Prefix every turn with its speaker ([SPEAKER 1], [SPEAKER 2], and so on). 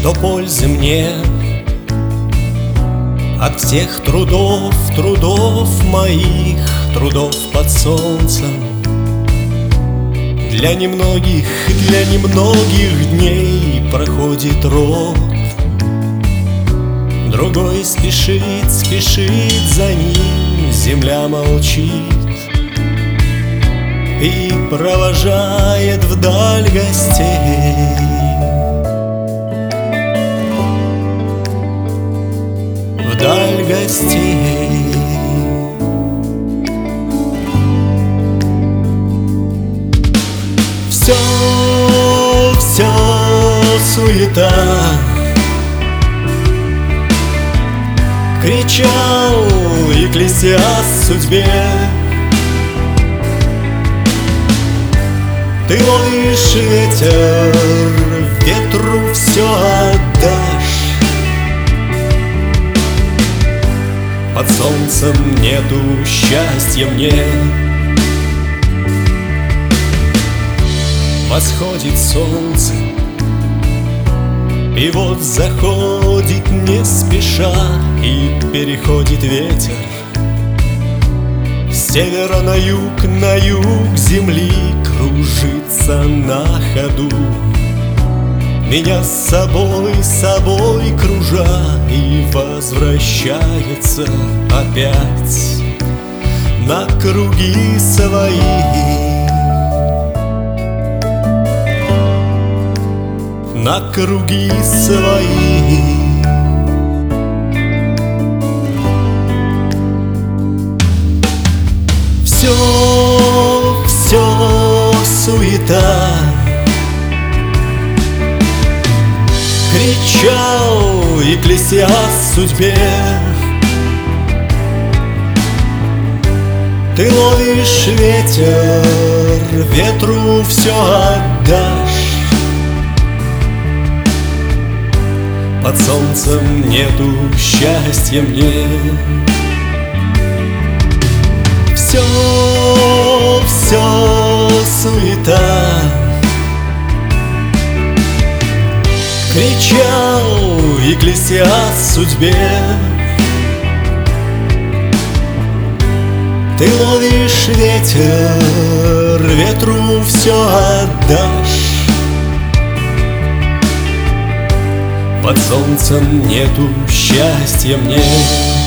[SPEAKER 1] Что пользы мне от всех трудов, трудов моих, трудов под солнцем? Для немногих дней проходит род, другой спешит, спешит за ним, земля молчит и провожает вдаль гостей. Вдаль гостей. Все суета. Кричал Екклесиаст судьбе: ты ловишь ветер, ветру все отдашь. Под солнцем нету счастья мне. Восходит солнце, и вот заходит не спеша, и переходит ветер с севера на юг земли, кружится на ходу, меня с собой кружа, и возвращается опять на круги свои. На круги свои. Все суета. Кричал Екклесиаст судьбе: ты ловишь ветер, ветру все отдашь. Под солнцем нету счастья мне. Все суета. Кричал Екклесиаст судьбе: ты ловишь ветер, ветру все отдашь. Под солнцем нету счастья мне.